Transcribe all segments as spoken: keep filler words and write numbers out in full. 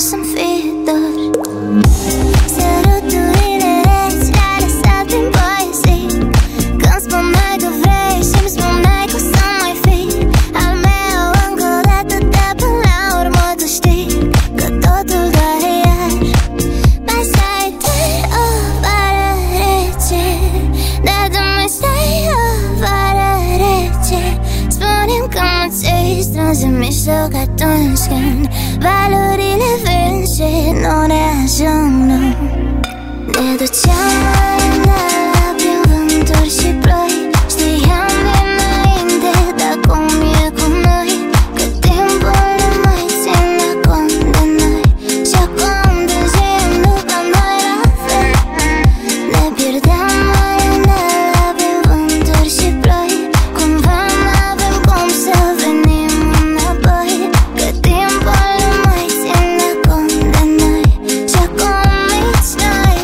să-mi fie dor. Săruturile reci le-ai lăsat prin poezii. Când spuneai că vrei și-mi spuneai că o să mai fii al meu încă o dată, dar până la urmă tu știi că totul doare iar. Mai stai tu o vară rece, dar tu mai stai o vară rece. Spune-mi că mă ții strâns în mijloc atunci când valorile vin și nu ne ajung, nu. Ne duceam la prin vânturi și ploi. Știam dinainte de cum e cu noi, că timpul nu mai ține cont de noi. Și acum târzim după noi la fel. Ne pierdeam mai la prin vânturi și ploi. Cumva n-avem cum să venim înapoi, că timpul nu mai ține cont de noi. Și acum nici noi.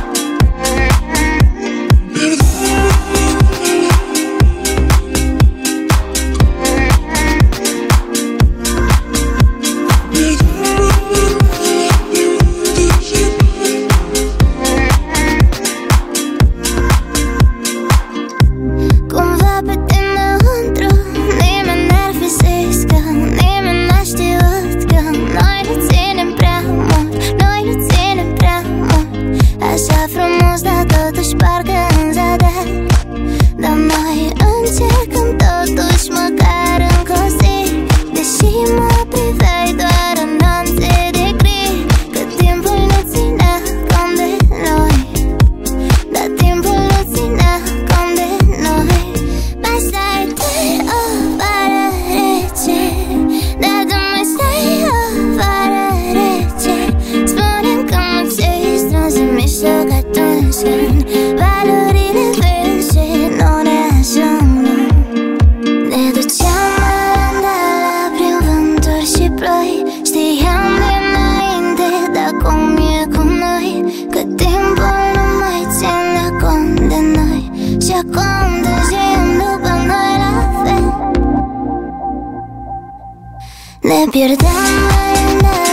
Cumva pe tine într-o nimeni n-ar fi zis că nimeni n-a știut că noi ne ținem prea mult, noi ne ținem prea mult. Așa frumos, dar totuși parcă în zadar. Dar noi încercăm totuși măcar încă o zi, deși mă priveai doar în anțe de gri. Că timpul nu ținea cont de noi, dar timpul nu ținea cont de noi. Mai stai tu o vară rece, dar tu mai stai o vară rece. Spune-mi că mă ții strâns în mijloc atunci când valorile vin și nu ne ajung, nu. Ne duceam la prin vânturi și ploi. Știam dinainte de cum e cu noi, că timpul nu mai ține cont de noi. Și acum târzim după noi la fel. Ne pierdeam mai